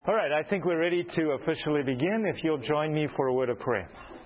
All right, I think we're ready to officially begin. If you'll join me for a word of prayer.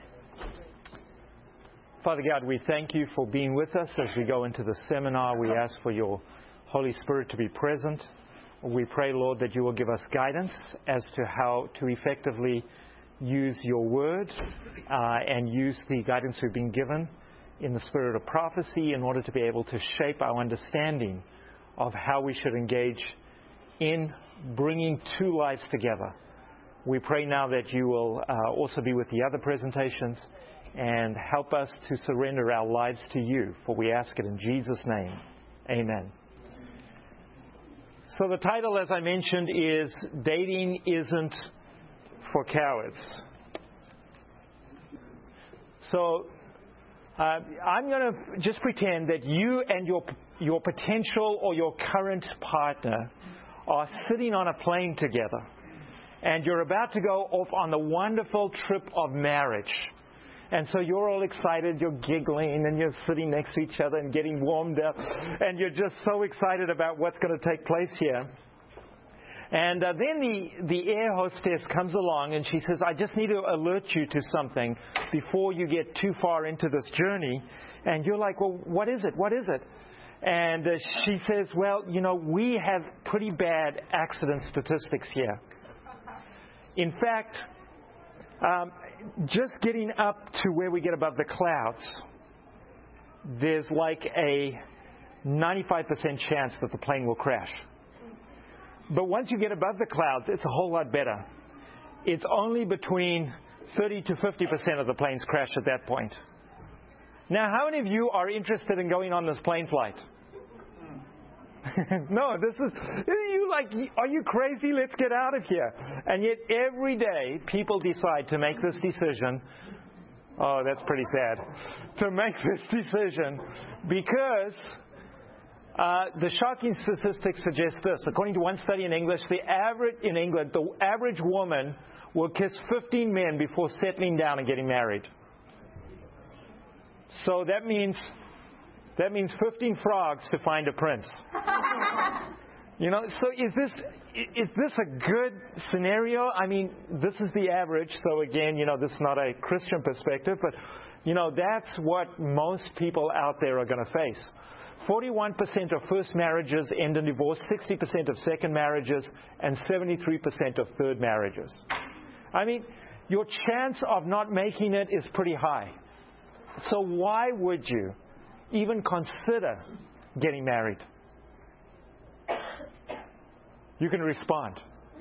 Father God, we thank you for being with us as we go into the seminar. We ask for your Holy Spirit to be present. We pray, Lord, that you will give us guidance as to how to effectively use your word and use the guidance we've been given in the spirit of prophecy in order to be able to shape our understanding of how we should engage in bringing two lives together. We pray now that you will also be with the other presentations and help us to surrender our lives to you, for we ask it in Jesus' name. Amen. So the title, as I mentioned, is Dating Isn't for Cowards. So I'm going to just pretend that you and your potential or your current partner are sitting on a plane together, and you're about to go off on the wonderful trip of marriage. And so you're all excited, you're giggling, and you're sitting next to each other and getting warmed up, and you're just so excited about what's going to take place here. And then the air hostess comes along, and she says, I just need to alert you to something before you get too far into this journey. And you're like, well, what is it? What is it? And she says, well, you know, we have pretty bad accident statistics here. In fact, just getting up to where we get above the clouds, there's like a 95% chance that the plane will crash. But once you get above the clouds, it's a whole lot better. It's only between 30 to 50% of the planes crash at that point. Now, how many of you are interested in going on this plane flight? No, this is, you like, are you crazy? Let's get out of here. And yet every day people decide to make this decision. Oh, that's pretty sad. To make this decision because the shocking statistics suggest this. According to one study in England, the average woman will kiss 15 men before settling down and getting married. So that means 15 frogs to find a prince. You know, so is this a good scenario? I mean, this is the average. So again, you know, this is not a Christian perspective, but you know, that's what most people out there are going to face. 41% of first marriages end in divorce, 60% of second marriages, and 73% of third marriages. I mean, your chance of not making it is pretty high. So why would you even consider getting married? You can respond.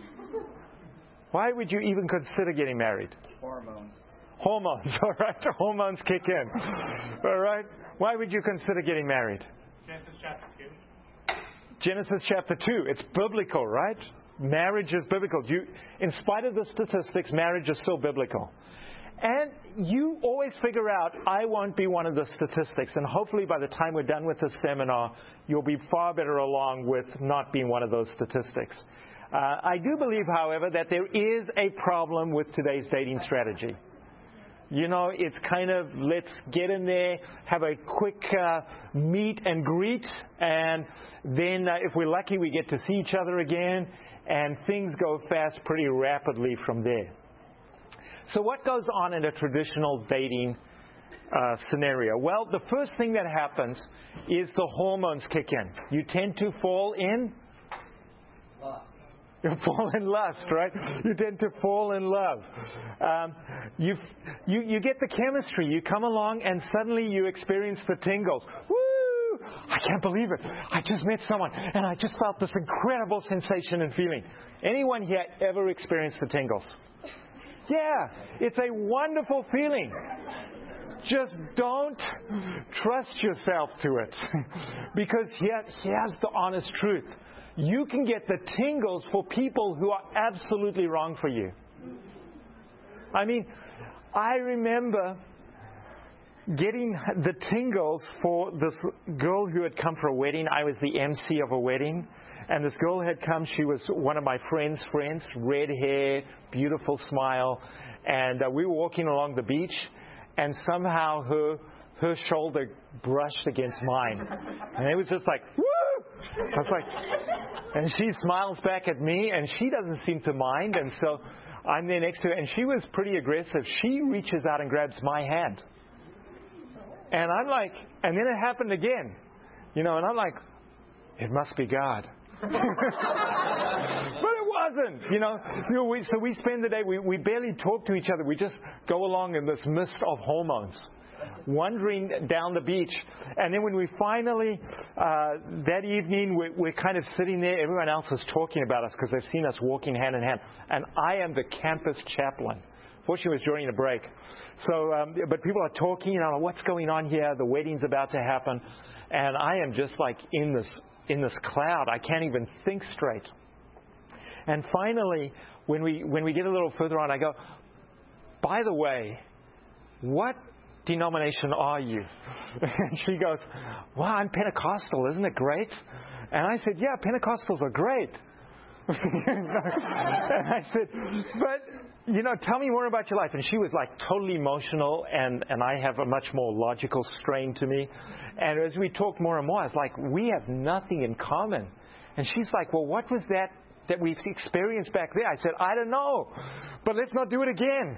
Why would you even consider getting married? Hormones. Hormones, all right. Hormones kick in. All right. Why would you consider getting married? Genesis chapter 2. Genesis chapter 2. It's biblical, right? Marriage is biblical. In spite of the statistics, marriage is still biblical. And you always figure out, I won't be one of the statistics. And hopefully by the time we're done with this seminar, you'll be far better along with not being one of those statistics. I do believe, however, that there is a problem with today's dating strategy. You know, it's kind of, let's get in there, have a quick meet and greet, and then if we're lucky, we get to see each other again, and things go fast pretty rapidly from there. So what goes on in a traditional dating scenario? Well, the first thing that happens is the hormones kick in. You tend to fall in lust. You fall in lust, right? You tend to fall in love. You get the chemistry. You come along and suddenly you experience the tingles. Woo! I can't believe it. I just met someone and I just felt this incredible sensation and feeling. Anyone here ever experienced the tingles? Yeah, it's a wonderful feeling. Just don't trust yourself to it. Because here's the honest truth. You can get the tingles for people who are absolutely wrong for you. I mean, I remember getting the tingles for this girl who had come for a wedding. I was the MC of a wedding. And this girl had come. She was one of my friends, red hair, beautiful smile. And we were walking along the beach, and somehow her shoulder brushed against mine. And it was just like, woo! I was like, And she smiles back at me, and she doesn't seem to mind. And so I'm there next to her, and she was pretty aggressive. She reaches out and grabs my hand. And I'm like, and then it happened again. And I'm like, it must be God. But it wasn't. So we spend the day, we barely talk to each other. We just go along in this mist of hormones, wandering down the beach. And then when we finally, that evening, we're kind of sitting there. Everyone else is talking about us because they've seen us walking hand in hand. And I am the campus chaplain. Fortunately, it was during a break. So, but people are talking, what's going on here? The wedding's about to happen. And I am just like in this cloud. I can't even think straight. And finally, when we get a little further on, I go, by the way, what denomination are you? And she goes, well, I'm Pentecostal. Isn't it great? And I said, yeah, Pentecostals are great. And I said, but, tell me more about your life. And she was like totally emotional, and I have a much more logical strain to me. And as we talked more and more, I was like, we have nothing in common. And she's like, well, what was that we've experienced back there? I said, I don't know, but let's not do it again.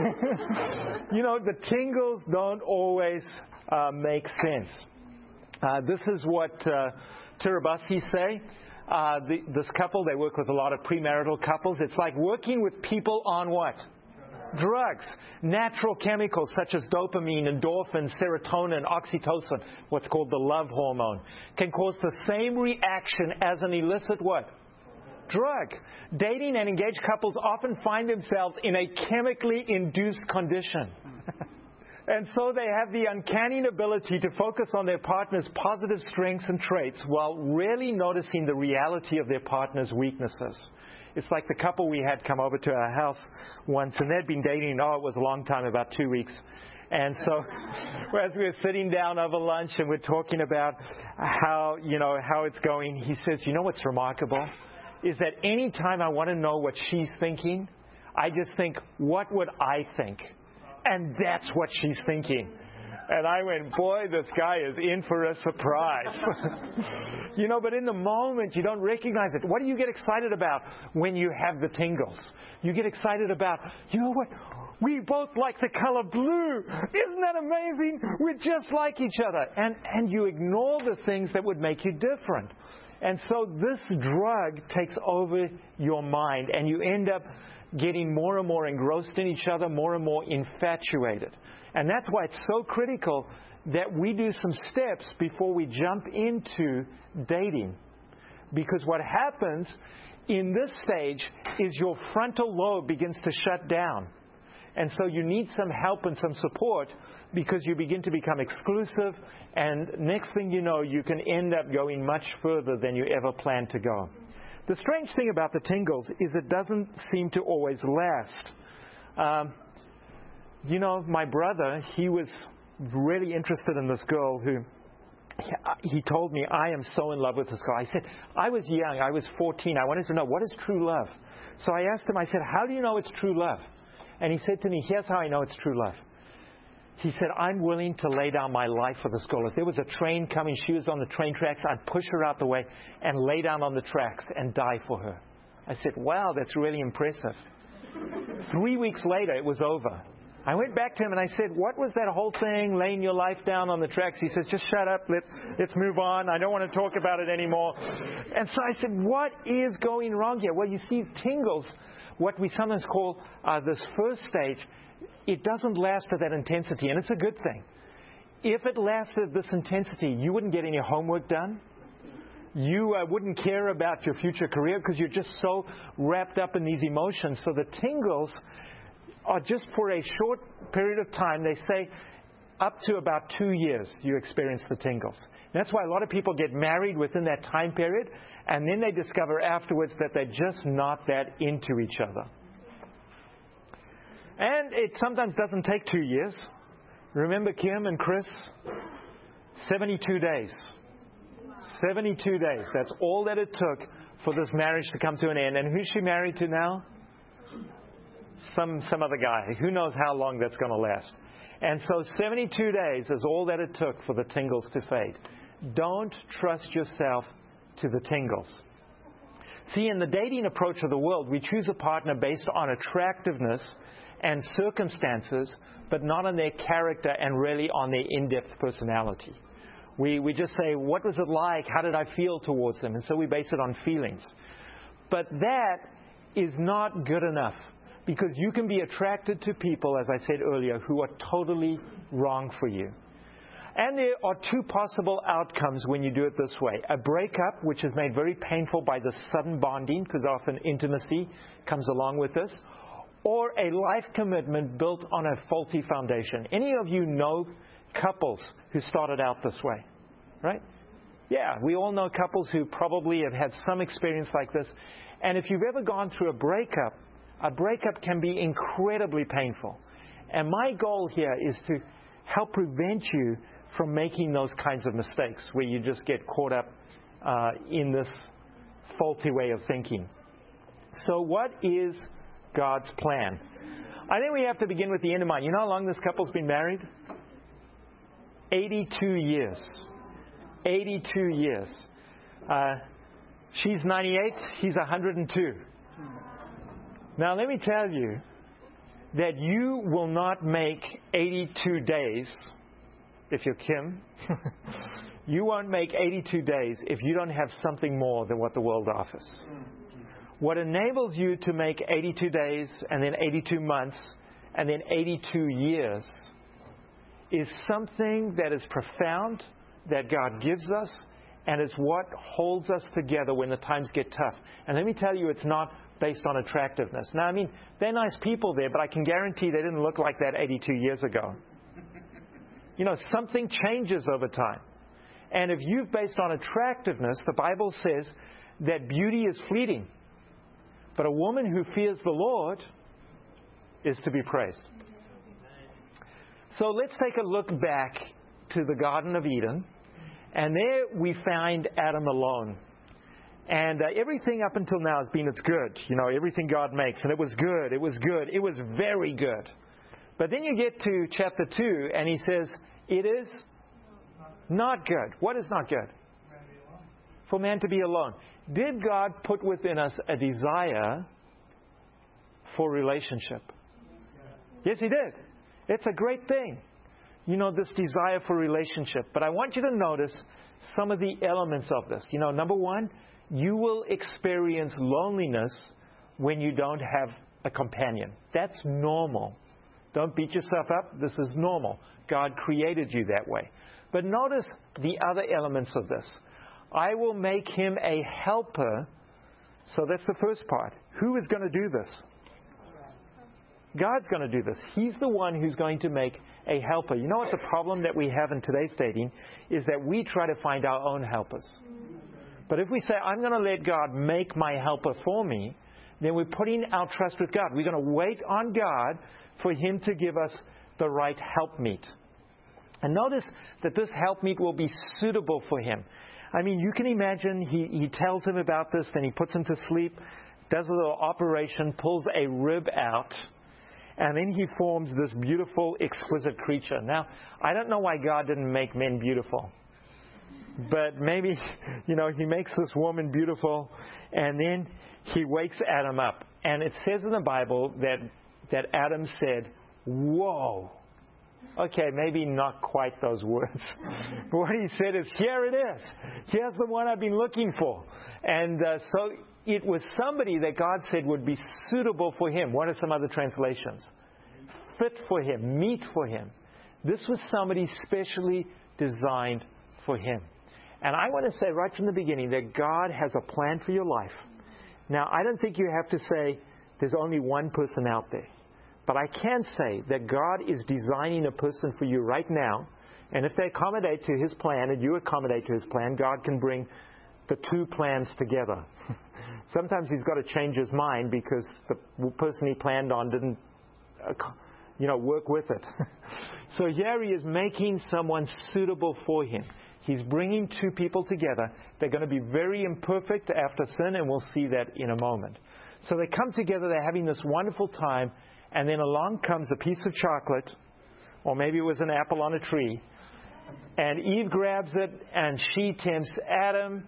The tingles don't always make sense. This is what Tirabassi say. This couple, they work with a lot of premarital couples. It's like working with people on what? Drugs. Natural chemicals such as dopamine, endorphin, serotonin, oxytocin, what's called the love hormone, can cause the same reaction as an illicit what? Drug. Dating and engaged couples often find themselves in a chemically induced condition. And so they have the uncanny ability to focus on their partner's positive strengths and traits while rarely noticing the reality of their partner's weaknesses. It's like the couple we had come over to our house once, and they'd been dating, it was a long time, about 2 weeks. And so as we were sitting down over lunch and we're talking about how it's going, he says, what's remarkable is that any time I want to know what she's thinking, I just think, what would I think? And that's what she's thinking. And I went, boy, this guy is in for a surprise. But in the moment, you don't recognize it. What do you get excited about when you have the tingles? You get excited about, what? We both like the color blue. Isn't that amazing? We're just like each other. And you ignore the things that would make you different. And so this drug takes over your mind, and you end up getting more and more engrossed in each other, more and more infatuated. And that's why it's so critical that we do some steps before we jump into dating. Because what happens in this stage is your frontal lobe begins to shut down. And so you need some help and some support because you begin to become exclusive. And next thing you know, you can end up going much further than you ever planned to go. The strange thing about the tingles is it doesn't seem to always last. My brother, he was really interested in this girl who, he told me, I am so in love with this girl. I said, I was young, I was 14. I wanted to know, what is true love? So I asked him, I said, how do you know it's true love? And he said to me, here's how I know it's true love. He said, I'm willing to lay down my life for this girl. If there was a train coming, she was on the train tracks, I'd push her out the way and lay down on the tracks and die for her. I said, wow, that's really impressive. 3 weeks later, it was over. I went back to him and I said, what was that whole thing, laying your life down on the tracks? He says, just shut up, let's move on. I don't want to talk about it anymore. And so I said, what is going wrong here? Well, you see, tingles, what we sometimes call this first stage, it doesn't last at that intensity, and it's a good thing. If it lasted this intensity, you wouldn't get any homework done. You wouldn't care about your future career because you're just so wrapped up in these emotions. So the tingles are just for a short period of time. They say up to about 2 years you experience the tingles. And that's why a lot of people get married within that time period, and then they discover afterwards that they're just not that into each other. And it sometimes doesn't take 2 years. Remember Kim and Chris? 72 days. 72 days. That's all that it took for this marriage to come to an end. And who's she married to now? Some other guy. Who knows how long that's going to last. And so 72 days is all that it took for the tingles to fade. Don't trust yourself to the tingles. See, in the dating approach of the world, we choose a partner based on attractiveness and circumstances, but not on their character and really on their in-depth personality. We just say, what was it like? How did I feel towards them? And so we base it on feelings. But that is not good enough, because you can be attracted to people, as I said earlier, who are totally wrong for you. And there are two possible outcomes when you do it this way. A breakup, which is made very painful by the sudden bonding, because often intimacy comes along with this, or a life commitment built on a faulty foundation. Any of you know couples who started out this way, right? Yeah, we all know couples who probably have had some experience like this. And if you've ever gone through a breakup can be incredibly painful. And my goal here is to help prevent you from making those kinds of mistakes where you just get caught up in this faulty way of thinking. So what is God's plan? I think we have to begin with the end in mind. You know how long this couple's been married? 82 years. 82 years. She's 98, he's 102. Now let me tell you that you will not make 82 days, if you're Kim, you won't make 82 days if you don't have something more than what the world offers. What enables you to make 82 days and then 82 months and then 82 years is something that is profound, that God gives us, and it's what holds us together when the times get tough. And let me tell you, it's not based on attractiveness. Now, I mean, they're nice people there, but I can guarantee they didn't look like that 82 years ago. You know, something changes over time. And if you've based on attractiveness, the Bible says that beauty is fleeting. But a woman who fears the Lord is to be praised. So let's take a look back to the Garden of Eden. And there we find Adam alone. And everything up until now has been, it's good. You know, everything God makes. And it was good. It was good. It was very good. But then you get to chapter 2 and he says, it is not good. What is not good? For man to be alone. Did God put within us a desire for relationship? Yes, He did. It's a great thing. You know, this desire for relationship. But I want you to notice some of the elements of this. You know, number one, you will experience loneliness when you don't have a companion. That's normal. Don't beat yourself up. This is normal. God created you that way. But notice the other elements of this. I will make him a helper. So that's the first part. Who is going to do this? God's going to do this. He's the one who's going to make a helper. You know what the problem that we have in today's dating is that we try to find our own helpers. But if we say, I'm going to let God make my helper for me, then we're putting our trust with God. We're going to wait on God for Him to give us the right helpmeet. And notice that this helpmeet will be suitable for him. I mean, you can imagine he tells him about this, then he puts him to sleep, does a little operation, pulls a rib out, and then he forms this beautiful, exquisite creature. Now, I don't know why God didn't make men beautiful. But maybe, he makes this woman beautiful, and then he wakes Adam up. And it says in the Bible that Adam said, whoa. Okay, maybe not quite those words. But what he said is, here it is. Here's the one I've been looking for. And so it was somebody that God said would be suitable for him. What are some other translations? Fit for him, meet for him. This was somebody specially designed for him. And I want to say right from the beginning that God has a plan for your life. Now, I don't think you have to say there's only one person out there. But I can say that God is designing a person for you right now. And if they accommodate to His plan and you accommodate to His plan, God can bring the two plans together. Sometimes He's got to change His mind because the person He planned on didn't, work with it. So here He is making someone suitable for Him. He's bringing two people together. They're going to be very imperfect after sin, and we'll see that in a moment. So they come together, they're having this wonderful time, and then along comes a piece of chocolate, or maybe it was an apple on a tree, and Eve grabs it, and she tempts Adam,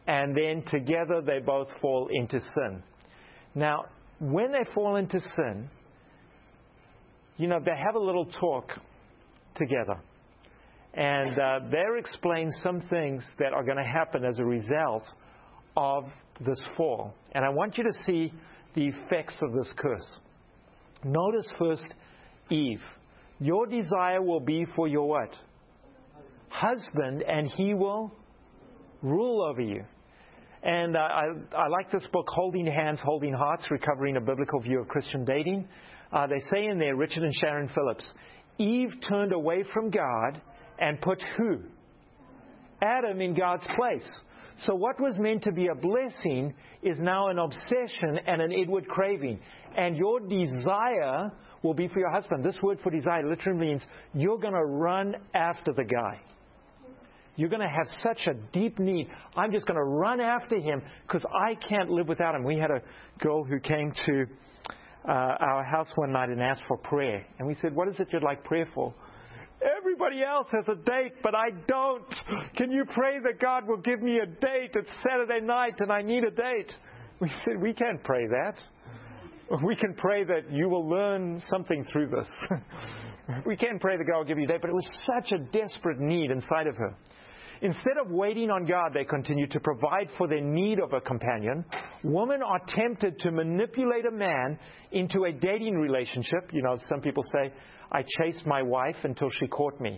and then together they both fall into sin. Now, when they fall into sin, they have a little talk together. And they're explaining some things that are going to happen as a result of this fall. And I want you to see the effects of this curse. Notice first Eve. Your desire will be for your what? Husband, and he will rule over you. And I like this book, Holding Hands, Holding Hearts, Recovering a Biblical View of Christian Dating. They say in there, Richard and Sharon Phillips, Eve turned away from God and put who? Adam in God's place. So what was meant to be a blessing is now an obsession and an inward craving. And your desire will be for your husband. This word for desire literally means you're going to run after the guy. You're going to have such a deep need. I'm just going to run after him because I can't live without him. We had a girl who came to our house one night and asked for prayer. And we said, what is it you'd like prayer for? Everybody else has a date, but I don't. Can you pray that God will give me a date? It's Saturday night and I need a date. We said, we can't pray that. We can pray that you will learn something through this. We can't pray that God will give you a date, but it was such a desperate need inside of her. Instead of waiting on God, they continue to provide for their need of a companion. Women are tempted to manipulate a man into a dating relationship. Some people say, I chased my wife until she caught me.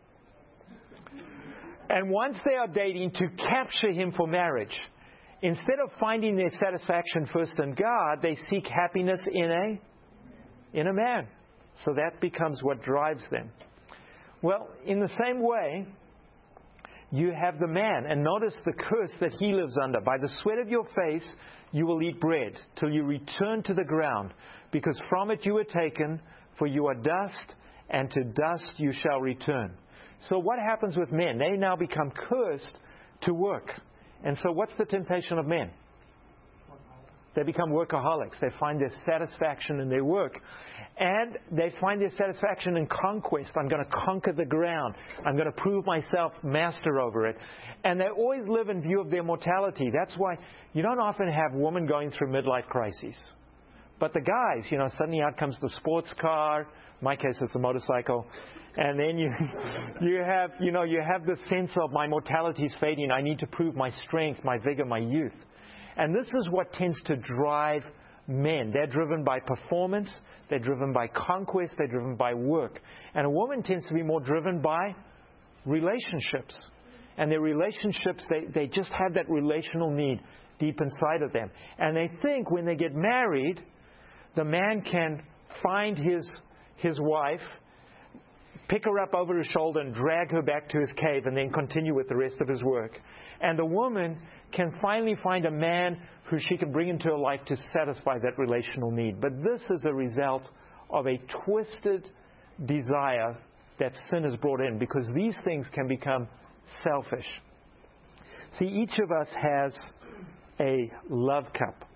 And once they are dating, to capture him for marriage. Instead of finding their satisfaction first in God, they seek happiness in a man. So that becomes what drives them. Well, in the same way, you have the man. And notice the curse that he lives under. By the sweat of your face, you will eat bread till you return to the ground. Because from it you were taken, for you are dust, and to dust you shall return. So what happens with men? They now become cursed to work. And so what's the temptation of men? They become workaholics. They find their satisfaction in their work. And they find their satisfaction in conquest. I'm going to conquer the ground. I'm going to prove myself master over it. And they always live in view of their mortality. That's why you don't often have women going through midlife crises. But the guys, suddenly out comes the sports car. In my case, it's a motorcycle. And then you have this sense of my mortality is fading. I need to prove my strength, my vigor, my youth. And this is what tends to drive men. They're driven by performance. They're driven by conquest. They're driven by work. And a woman tends to be more driven by relationships. And their relationships, they just have that relational need deep inside of them. And they think when they get married, the man can find his wife, pick her up over his shoulder and drag her back to his cave and then continue with the rest of his work. And the woman can finally find a man who she can bring into her life to satisfy that relational need. But this is a result of a twisted desire that sin has brought in, because these things can become selfish. See, each of us has a love cup.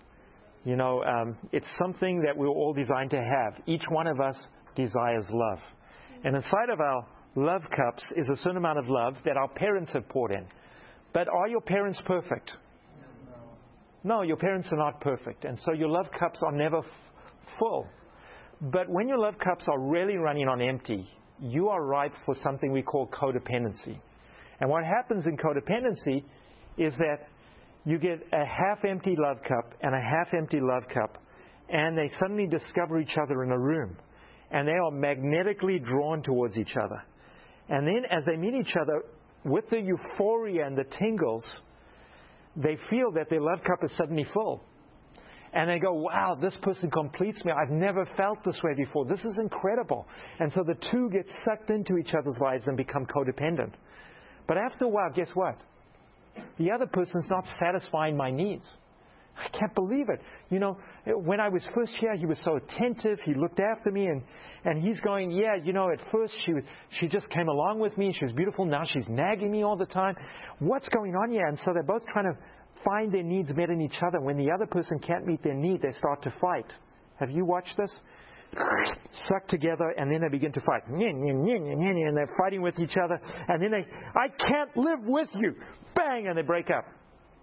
It's something that we're all designed to have. Each one of us desires love. And inside of our love cups is a certain amount of love that our parents have poured in. But are your parents perfect? No, your parents are not perfect. And so your love cups are never full. But when your love cups are really running on empty, you are ripe for something we call codependency. And what happens in codependency is that you get a half-empty love cup and a half-empty love cup, and they suddenly discover each other in a room. And they are magnetically drawn towards each other. And then as they meet each other, with the euphoria and the tingles, they feel that their love cup is suddenly full. And they go, wow, this person completes me. I've never felt this way before. This is incredible. And so the two get sucked into each other's lives and become codependent. But after a while, guess what? The other person's not satisfying my needs. I can't believe it. When I was first here, he was so attentive. He looked after me, and he's going, at first she just came along with me. She was beautiful. Now she's nagging me all the time. What's going on here? And so they're both trying to find their needs met in each other. When the other person can't meet their need, they start to fight. Have you watched this? Suck together, and then they begin to fight. And they're fighting with each other. And then I can't live with you. Bang, and they break up.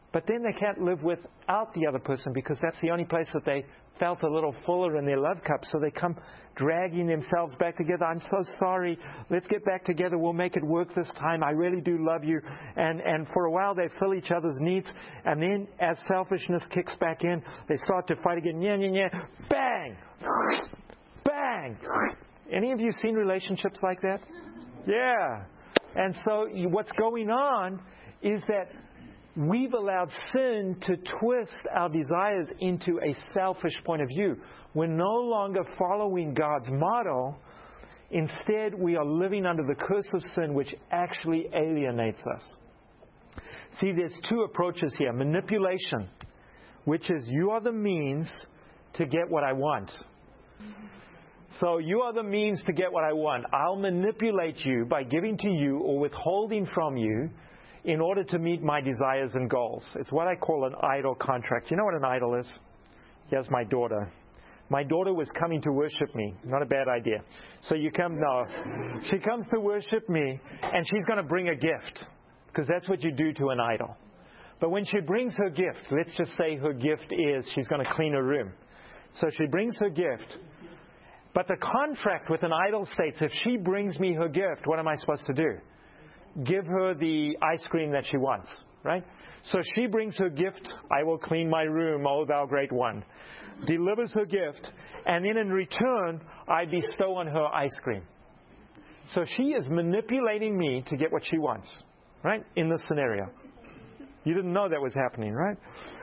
But then they can't live without the other person because that's the only place that they felt a little fuller in their love cup. So they come dragging themselves back together. I'm so sorry. Let's get back together. We'll make it work this time. I really do love you. And for a while they fill each other's needs. And then as selfishness kicks back in, they start to fight again. Yeah, yeah, yeah. Bang! Bang! Any of you seen relationships like that? Yeah. And so what's going on is that we've allowed sin to twist our desires into a selfish point of view. We're no longer following God's model. Instead, we are living under the curse of sin, which actually alienates us. See, there's two approaches here. Manipulation, which is you are the means to get what I want. So you are the means to get what I want. I'll manipulate you by giving to you or withholding from you in order to meet my desires and goals. It's what I call an idol contract. You know what an idol is? Here's my daughter. My daughter was coming to worship me. Not a bad idea. So she comes to worship me, and she's going to bring a gift, because that's what you do to an idol. But when she brings her gift, let's just say her gift is she's going to clean her room. So she brings her gift. But the contract with an idol states, if she brings me her gift, what am I supposed to do? Give her the ice cream that she wants, right? So she brings her gift, I will clean my room, O thou great one. Delivers her gift, and then in return, I bestow on her ice cream. So she is manipulating me to get what she wants, right? In this scenario. You didn't know that was happening, right?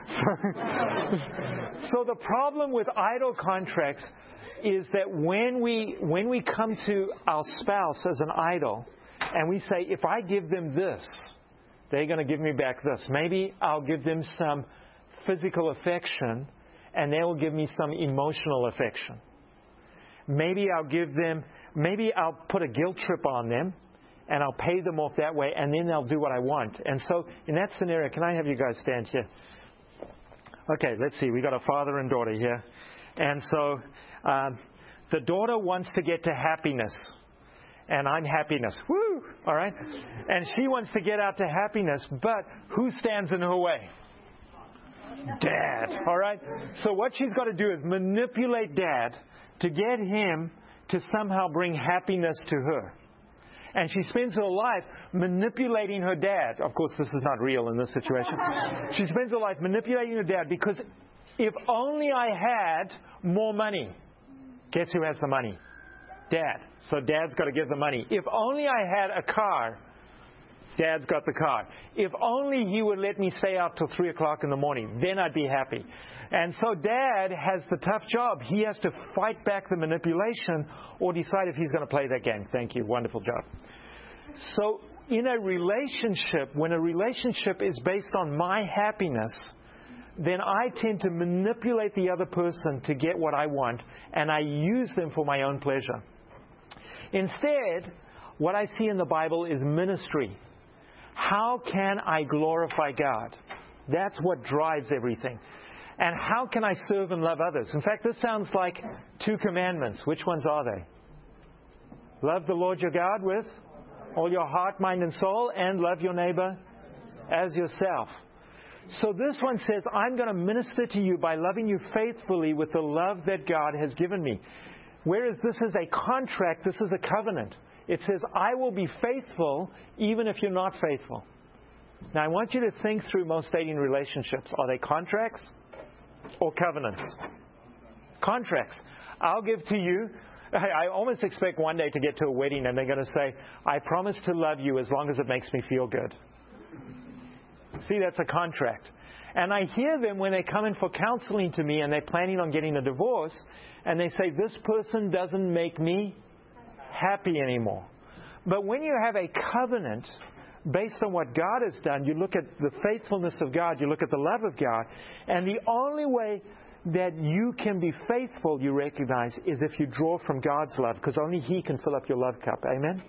So the problem with idol contracts is that when we come to our spouse as an idol, and we say, if I give them this, they're going to give me back this. Maybe I'll give them some physical affection, and they will give me some emotional affection. Maybe I'll put a guilt trip on them, and I'll pay them off that way, and then they'll do what I want. And so in that scenario, can I have you guys stand here? Okay, let's see. We got a father and daughter here. And so the daughter wants to get to happiness. And I'm happiness. Woo! All right? And she wants to get out to happiness, but who stands in her way? Dad. All right? So what she's got to do is manipulate Dad to get him to somehow bring happiness to her. And she spends her life manipulating her dad. Of course, this is not real in this situation. She spends her life manipulating her dad because if only I had more money. Guess who has the money? Dad. So Dad's got to give the money. If only I had a car, Dad's got the car. If only he would let me stay out till 3 o'clock in the morning, then I'd be happy. And so Dad has the tough job. He has to fight back the manipulation or decide if he's going to play that game. Thank you. Wonderful job. So in a relationship, when a relationship is based on my happiness, then I tend to manipulate the other person to get what I want, and I use them for my own pleasure. Instead, what I see in the Bible is ministry. How can I glorify God? That's what drives everything. And how can I serve and love others? In fact, this sounds like 2 commandments. Which ones are they? Love the Lord your God with all your heart, mind, and soul, and love your neighbor as yourself. So this one says, I'm going to minister to you by loving you faithfully with the love that God has given me. Whereas this is a contract, this is a covenant. It says, I will be faithful even if you're not faithful. Now, I want you to think through most dating relationships. Are they contracts or covenants? Contracts. I'll give to you. I almost expect one day to get to a wedding and they're going to say, I promise to love you as long as it makes me feel good. See, that's a contract. And I hear them when they come in for counseling to me and they're planning on getting a divorce, and they say, this person doesn't make me happy anymore. But when you have a covenant based on what God has done, you look at the faithfulness of God, you look at the love of God, and the only way that you can be faithful, you recognize, is if you draw from God's love, because only He can fill up your love cup. Amen?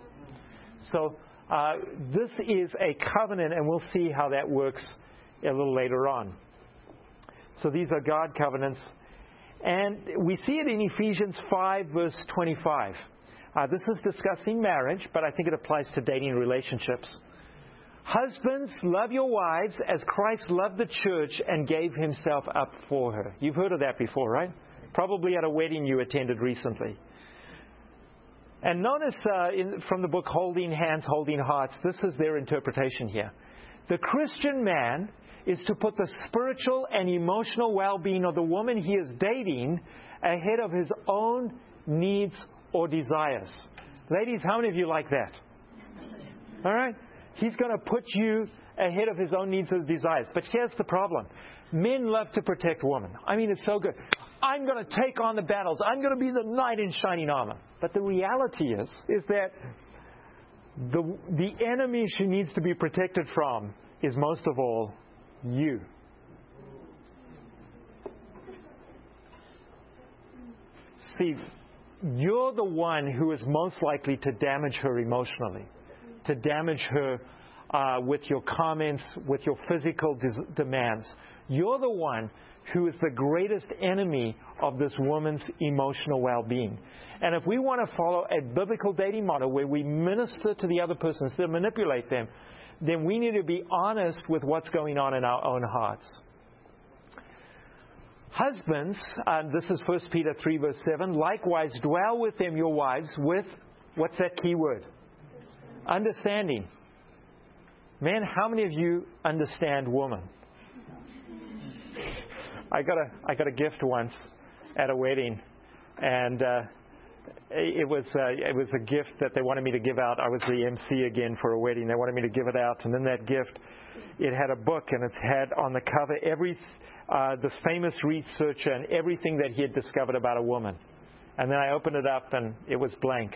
So this is a covenant, and we'll see how that works a little later on. So these are God covenants. And we see it in Ephesians 5, verse 25. This is discussing marriage, but I think it applies to dating relationships. Husbands, love your wives as Christ loved the church and gave himself up for her. You've heard of that before, right? Probably at a wedding you attended recently. And notice from the book Holding Hands, Holding Hearts, this is their interpretation here. The Christian man is to put the spiritual and emotional well-being of the woman he is dating ahead of his own needs or desires. Ladies, how many of you like that? All right? He's going to put you ahead of his own needs and desires. But here's the problem. Men love to protect women. I mean, it's so good. I'm going to take on the battles. I'm going to be the knight in shining armor. But the reality is that the enemy she needs to be protected from is most of all you. See, you're the one who is most likely to damage her emotionally, to damage her with your comments, with your physical demands. You're the one who is the greatest enemy of this woman's emotional well-being. And if we want to follow a biblical dating model where we minister to the other person instead of manipulate them, then we need to be honest with what's going on in our own hearts. Husbands, this is 1 Peter 3 verse 7, likewise dwell with them, your wives, with, what's that key word? Understanding. Man, how many of you understand woman? I got a gift once at a wedding, and it was a gift that they wanted me to give out. I was the MC again for a wedding. They wanted me to give it out, and in that gift, it had a book, and it had on the cover this famous researcher and everything that he had discovered about a woman. And then I opened it up, and it was blank.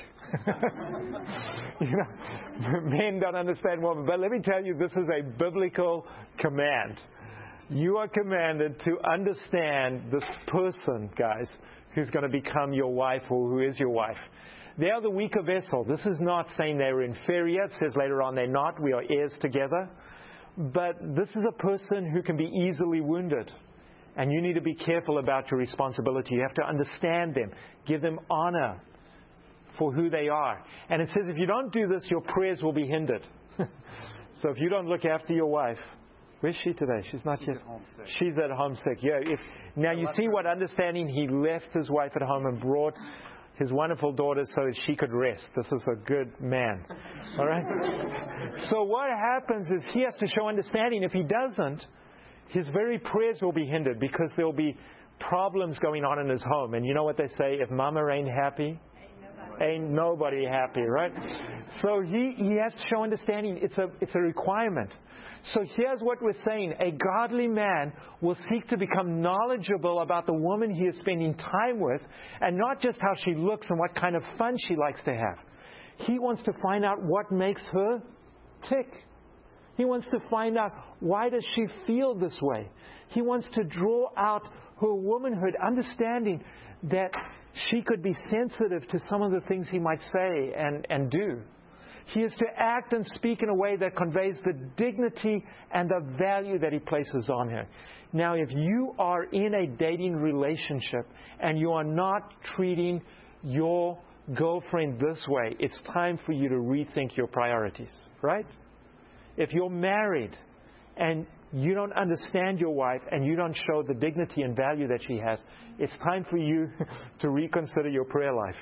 Men don't understand women, but let me tell you, this is a biblical command. You are commanded to understand this person, guys, who's going to become your wife or who is your wife. They are the weaker vessel. This is not saying they're inferior. It says later on they're not. We are heirs together. But this is a person who can be easily wounded. And you need to be careful about your responsibility. You have to understand them. Give them honor for who they are. And it says if you don't do this, your prayers will be hindered. So if you don't look after your wife, where's she today? She's not here. She's at home sick. Yeah. Now you see what understanding. He left his wife at home and brought his wonderful daughter so that she could rest. This is a good man. All right? So what happens is he has to show understanding. If he doesn't, his very prayers will be hindered because there will be problems going on in his home. And you know what they say? If mama ain't happy, ain't nobody happy, right? So he has to show understanding. It's a requirement. So here's what we're saying. A godly man will seek to become knowledgeable about the woman he is spending time with, and not just how she looks and what kind of fun she likes to have. He wants to find out what makes her tick. He wants to find out, why does she feel this way? He wants to draw out her womanhood, understanding that she could be sensitive to some of the things he might say and do. He is to act and speak in a way that conveys the dignity and the value that he places on her. Now, if you are in a dating relationship and you are not treating your girlfriend this way, it's time for you to rethink your priorities, right? If you're married and you don't understand your wife and you don't show the dignity and value that she has, it's time for you to reconsider your prayer life.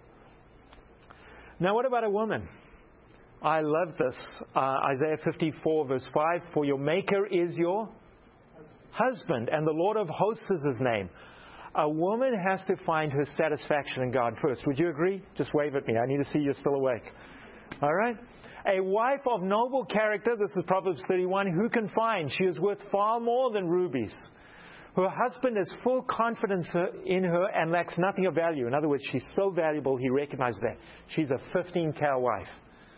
Now, what about a woman? I love this. Isaiah 54 verse 5, for your maker is your husband, and the Lord of hosts is his name. A woman has to find her satisfaction in God first. Would you agree? Just wave at me. I need to see you're still awake. All right? A wife of noble character, this is Proverbs 31, who can find? She is worth far more than rubies. Her husband has full confidence in her and lacks nothing of value. In other words, she's so valuable, he recognizes that. She's a 15-cow wife.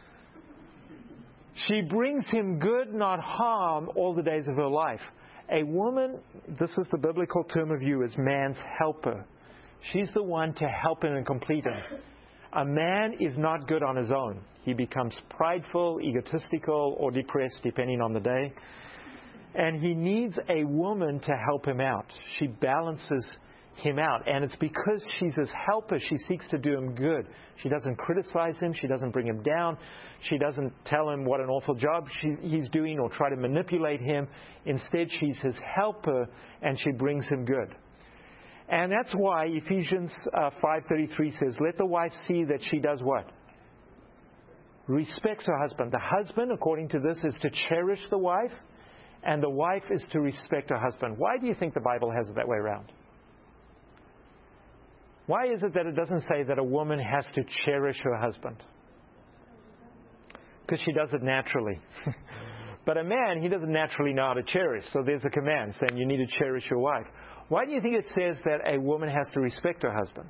She brings him good, not harm, all the days of her life. A woman, this is the biblical term of you, is man's helper. She's the one to help him and complete him. A man is not good on his own. He becomes prideful, egotistical, or depressed, depending on the day. And he needs a woman to help him out. She balances him out. And it's because she's his helper, she seeks to do him good. She doesn't criticize him. She doesn't bring him down. She doesn't tell him what an awful job he's doing or try to manipulate him. Instead, she's his helper, and she brings him good. And that's why Ephesians 5:33 says, let the wife see that she does what? Respects her husband. The husband, according to this, is to cherish the wife, and the wife is to respect her husband. Why do you think the Bible has it that way around? Why is it that it doesn't say that a woman has to cherish her husband? Because she does it naturally. But a man, he doesn't naturally know how to cherish. So there's a command saying you need to cherish your wife. Why do you think it says that a woman has to respect her husband?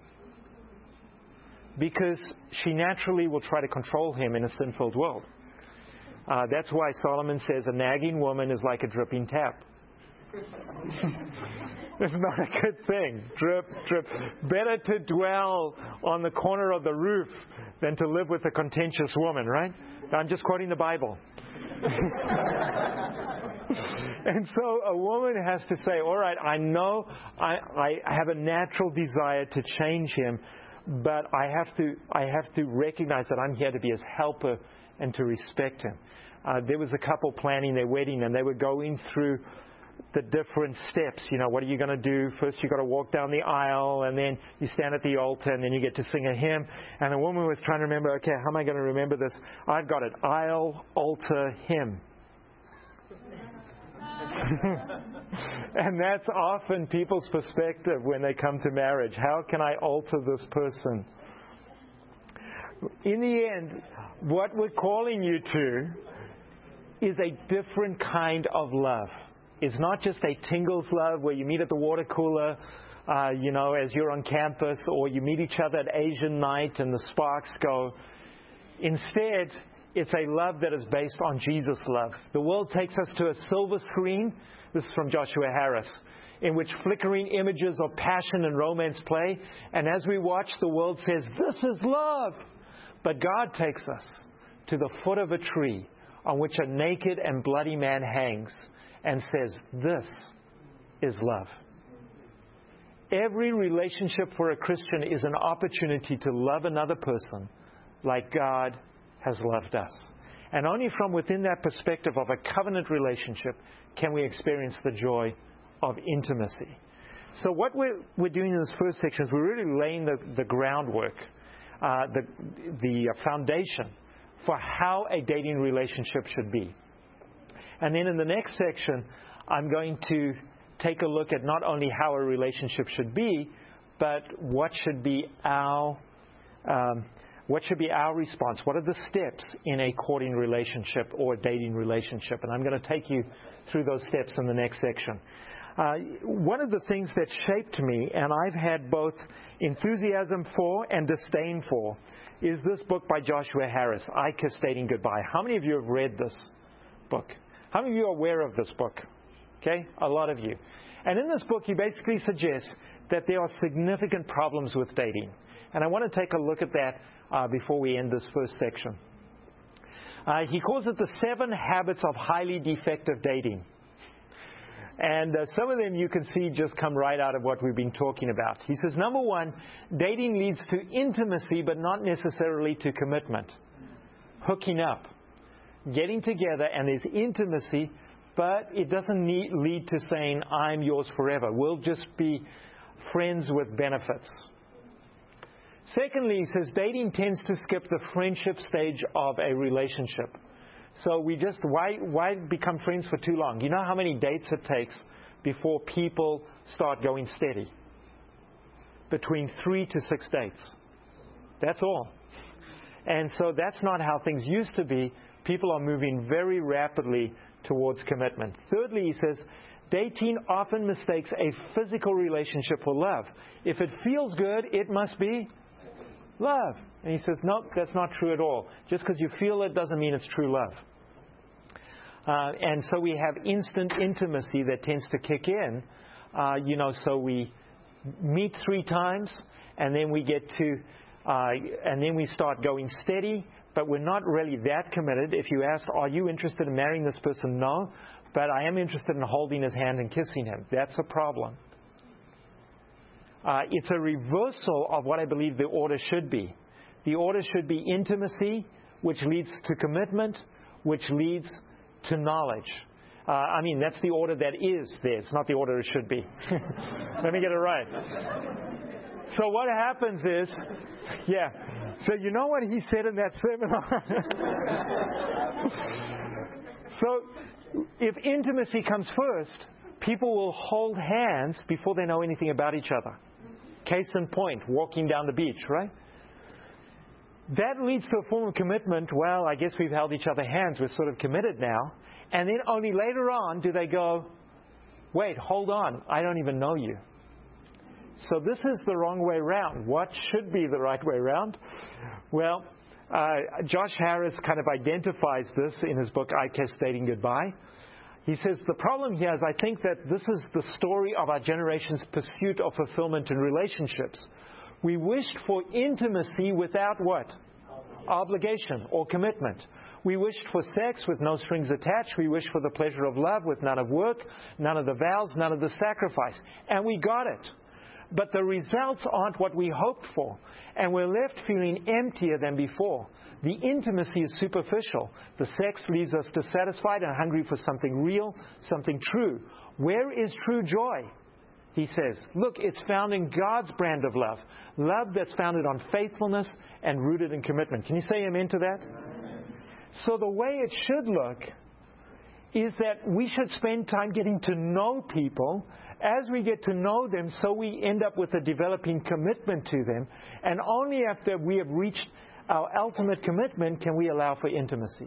Because she naturally will try to control him in a sin-filled world. That's why Solomon says a nagging woman is like a dripping tap. It's not a good thing. Drip, drip. Better to dwell on the corner of the roof than to live with a contentious woman, right? I'm just quoting the Bible. And so a woman has to say, all right, I know I have a natural desire to change him, but I have to recognize that I'm here to be his helper and to respect him. There was a couple planning their wedding, and they were going through the different steps. You know, what are you going to do? First, you've got to walk down the aisle, and then you stand at the altar, and then you get to sing a hymn. And the woman was trying to remember, okay, how am I going to remember this? I've got it. Aisle, altar, hymn. And that's often people's perspective when they come to marriage. How can I alter this person? In the end, what we're calling you to is a different kind of love. It's not just a tingles love where you meet at the water cooler, as you're on campus, or you meet each other at Asian night and the sparks go. Instead, it's a love that is based on Jesus' love. The world takes us to a silver screen. This is from Joshua Harris, in which flickering images of passion and romance play. And as we watch, the world says, this is love. But God takes us to the foot of a tree on which a naked and bloody man hangs and says, this is love. Every relationship for a Christian is an opportunity to love another person like God has loved us. And only from within that perspective of a covenant relationship can we experience the joy of intimacy. So what we're doing in this first section is we're really laying the groundwork, the foundation for how a dating relationship should be. And then in the next section, I'm going to take a look at not only how a relationship should be, but what should be our response? What are the steps in a courting relationship or a dating relationship? And I'm going to take you through those steps in the next section. One of the things that shaped me, and I've had both enthusiasm for and disdain for, is this book by Joshua Harris, I Kiss Dating Goodbye. How many of you have read this book? How many of you are aware of this book? Okay, a lot of you. And in this book, he basically suggests that there are significant problems with dating. And I want to take a look at that before we end this first section. He calls it the 7 habits of highly defective dating. And some of them you can see just come right out of what we've been talking about. He says, number 1, dating leads to intimacy, but not necessarily to commitment. Hooking up. Getting together, and there's intimacy, but it doesn't lead to saying, I'm yours forever. We'll just be friends with benefits. Secondly, he says, dating tends to skip the friendship stage of a relationship. So why become friends for too long? You know how many dates it takes before people start going steady? Between 3 to 6 dates. That's all. And so that's not how things used to be. People are moving very rapidly towards commitment. Thirdly, he says, dating often mistakes a physical relationship for love. If it feels good, it must be love. And he says, no, that's not true at all. Just because you feel it doesn't mean it's true love. And so we have instant intimacy that tends to kick in. So we meet 3 times, and then we get to, and then we start going steady, but we're not really that committed. If you ask, are you interested in marrying this person? No, but I am interested in holding his hand and kissing him. That's a problem. It's a reversal of what I believe the order should be. The order should be intimacy, which leads to commitment, which leads to knowledge. That's the order that is there. It's not the order it should be. Let me get it right. So what happens is, so you know what he said in that seminar? So if intimacy comes first, people will hold hands before they know anything about each other. Case in point, walking down the beach, right? That leads to a form of commitment. Well, I guess we've held each other hands. We're sort of committed now. And then only later on do they go, wait, hold on. I don't even know you. So this is the wrong way around. What should be the right way around? Well, Josh Harris kind of identifies this in his book, I Test Dating Goodbye. He says, the problem here is I think that this is the story of our generation's pursuit of fulfillment in relationships. We wished for intimacy without what? Obligation or commitment. We wished for sex with no strings attached. We wished for the pleasure of love with none of work, none of the vows, none of the sacrifice. And we got it. But the results aren't what we hoped for. And we're left feeling emptier than before. The intimacy is superficial. The sex leaves us dissatisfied and hungry for something real, something true. Where is true joy? He says, look, it's found in God's brand of love. Love that's founded on faithfulness and rooted in commitment. Can you say amen to that? So the way it should look is that we should spend time getting to know people. As we get to know them, so we end up with a developing commitment to them. And only after we have reached our ultimate commitment can we allow for intimacy.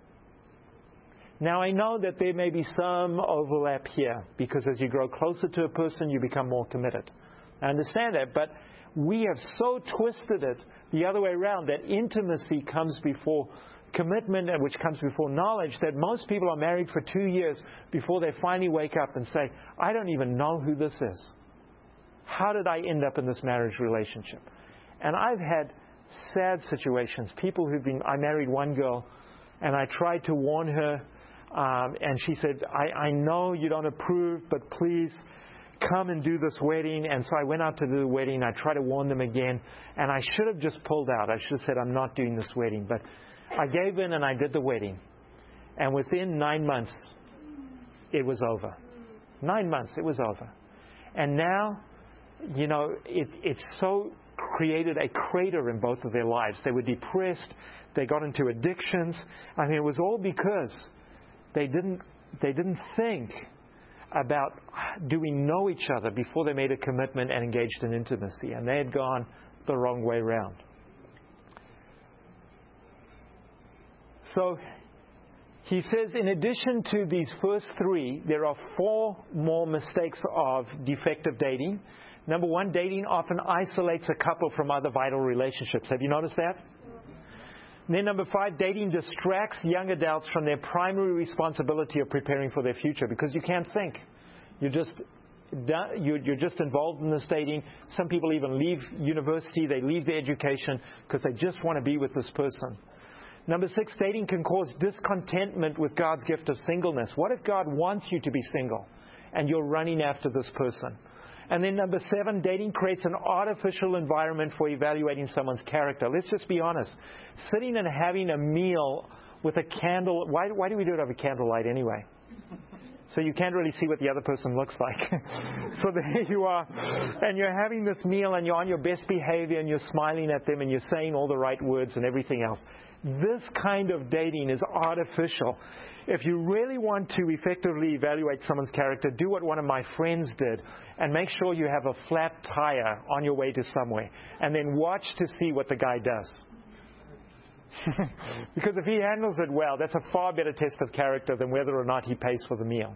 Now, I know that there may be some overlap here, because as you grow closer to a person, you become more committed. I understand that, but we have so twisted it the other way around that intimacy comes before commitment, and which comes before knowledge, that most people are married for 2 years before they finally wake up and say, I don't even know who this is. How did I end up in this marriage relationship? And I've had sad situations. I married one girl, and I tried to warn her, and she said, I know you don't approve, but please come and do this wedding. And so I went out to do the wedding. I tried to warn them again, and I should have just pulled out. I should have said, I'm not doing this wedding. But I gave in and I did the wedding. And within 9 months, it was over. 9 months, it was over. And now, it's so created a crater in both of their lives. They were depressed. They got into addictions. It was all because they didn't think about, do we know each other before they made a commitment and engaged in intimacy. And they had gone the wrong way around. So he says, in addition to these first 3, there are 4 more mistakes of defective dating. Number 1, dating often isolates a couple from other vital relationships. Have you noticed that? And then number 5, dating distracts young adults from their primary responsibility of preparing for their future, because you can't think. You're just involved in this dating. Some people even leave university. They leave their education because they just want to be with this person. Number 6, dating can cause discontentment with God's gift of singleness. What if God wants you to be single and you're running after this person? And then number 7, dating creates an artificial environment for evaluating someone's character. Let's just be honest. Sitting and having a meal with a candle, why do we do it over candlelight anyway? So you can't really see what the other person looks like. So there you are, and you're having this meal, and you're on your best behavior, and you're smiling at them, and you're saying all the right words and everything else. This kind of dating is artificial. If you really want to effectively evaluate someone's character, do what one of my friends did, and make sure you have a flat tire on your way to somewhere, and then watch to see what the guy does. Because if he handles it well, that's a far better test of character than whether or not he pays for the meal.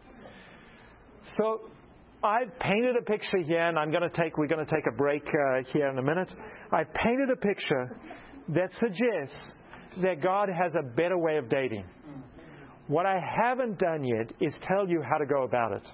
So I've painted a picture here, and we're going to take a break here in a minute. I've painted a picture that suggests that God has a better way of dating. What I haven't done yet is tell you how to go about it.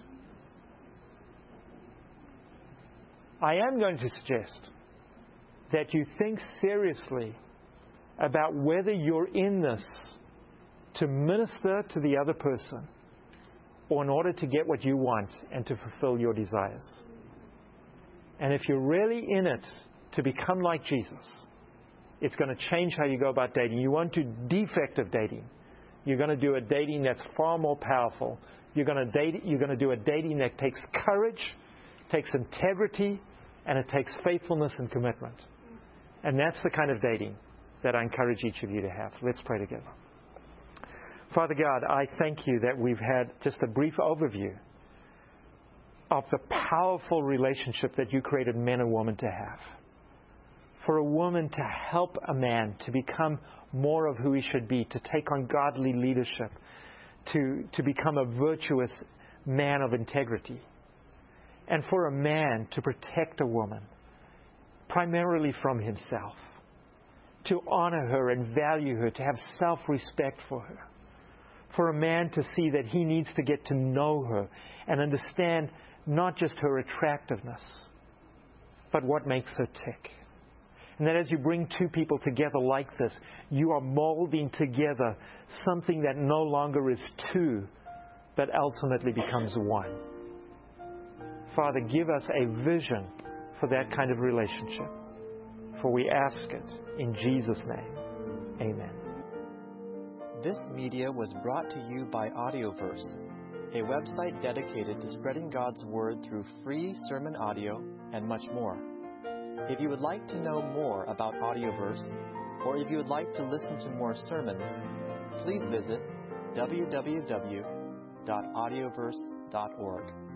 I am going to suggest that you think seriously about whether you're in this to minister to the other person or in order to get what you want and to fulfill your desires. And if you're really in it to become like Jesus, it's going to change how you go about dating. You won't do defective dating. You're going to do a dating that's far more powerful. You're going to do a dating that takes courage, takes integrity, and it takes faithfulness and commitment. And that's the kind of dating that I encourage each of you to have. Let's pray together. Father God, I thank you that we've had just a brief overview of the powerful relationship that you created man and woman to have. For a woman to help a man to become more of who he should be, to take on godly leadership, to become a virtuous man of integrity. And for a man to protect a woman, primarily from himself, to honor her and value her, to have self-respect for her. For a man to see that he needs to get to know her and understand not just her attractiveness, but what makes her tick. And that as you bring two people together like this, you are molding together something that no longer is two, but ultimately becomes one. Father, give us a vision for that kind of relationship. For we ask it in Jesus' name. Amen. This media was brought to you by Audioverse, a website dedicated to spreading God's Word through free sermon audio and much more. If you would like to know more about Audioverse, or if you would like to listen to more sermons, please visit www.audioverse.org.